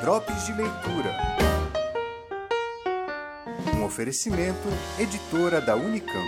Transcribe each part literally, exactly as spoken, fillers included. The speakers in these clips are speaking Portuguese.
Drops de Leitura. Um oferecimento, editora da Unicamp.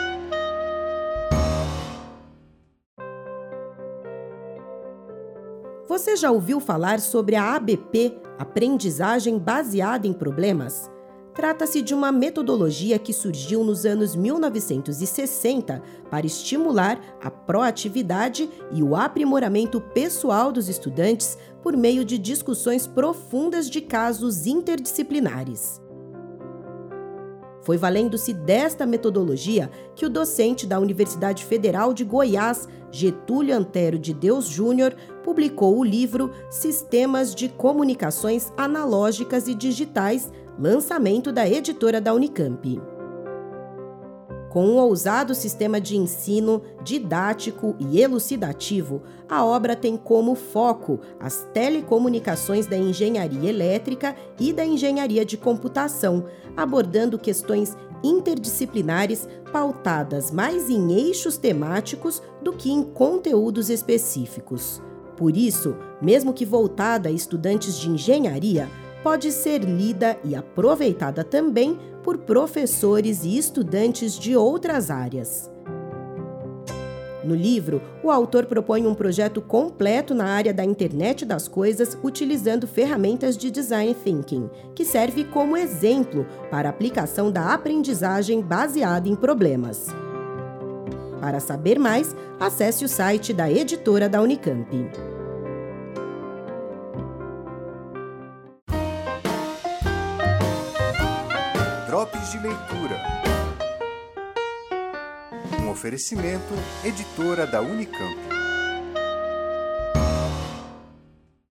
Você já ouviu falar sobre a A B P, Aprendizagem Baseada em Problemas? Trata-se de uma metodologia que surgiu nos anos mil novecentos e sessenta para estimular a proatividade e o aprimoramento pessoal dos estudantes por meio de discussões profundas de casos interdisciplinares. Foi valendo-se desta metodologia que o docente da Universidade Federal de Goiás, Getúlio Antero de Deus Júnior, publicou o livro Sistemas de Comunicações Analógicas e Digitais, lançamento da editora da Unicamp. Com um ousado sistema de ensino didático e elucidativo, a obra tem como foco as telecomunicações da engenharia elétrica e da engenharia de computação, abordando questões interdisciplinares pautadas mais em eixos temáticos do que em conteúdos específicos. Por isso, mesmo que voltada a estudantes de engenharia, pode ser lida e aproveitada também por professores e estudantes de outras áreas. No livro, o autor propõe um projeto completo na área da internet das coisas utilizando ferramentas de design thinking, que serve como exemplo para a aplicação da aprendizagem baseada em problemas. Para saber mais, acesse o site da editora da Unicamp. Drops de Leitura. Um oferecimento, editora da Unicamp.